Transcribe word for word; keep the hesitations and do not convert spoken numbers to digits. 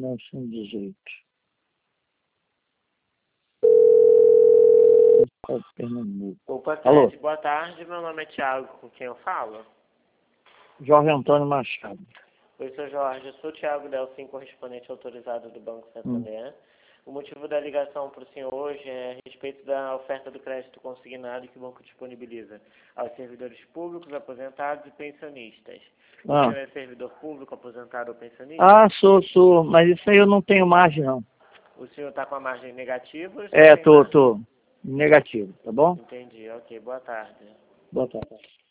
cem e dezoito. Pernambuco. Opa, Alô? Ted, boa tarde. Meu nome é Thiago, com quem eu falo? Jorge Antônio Machado. Oi, seu Jorge. Eu sou o Thiago Delfim, correspondente autorizado do Banco Santander. Hum. O motivo da ligação para o senhor hoje é a respeito da oferta do crédito consignado que o banco disponibiliza aos servidores públicos, aposentados e pensionistas. O Ah. senhor é servidor público, aposentado ou pensionista? Ah, sou, sou. Mas isso aí eu não tenho margem, não. O senhor está com a margem negativa? Ou É, tem tô, margem? tô. Negativo, tá bom? Entendi. Ok, boa tarde. Boa tarde.